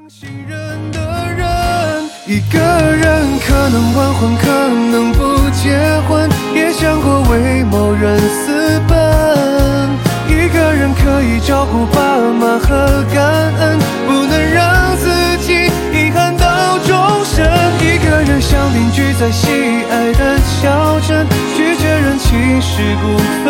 信任的人，一个人可能晚婚，可能不结婚，也想过为某人私奔。一个人可以照顾爸妈和感恩，不能让自己遗憾到终身。一个人想定居在喜爱的小镇，拒绝人情世故。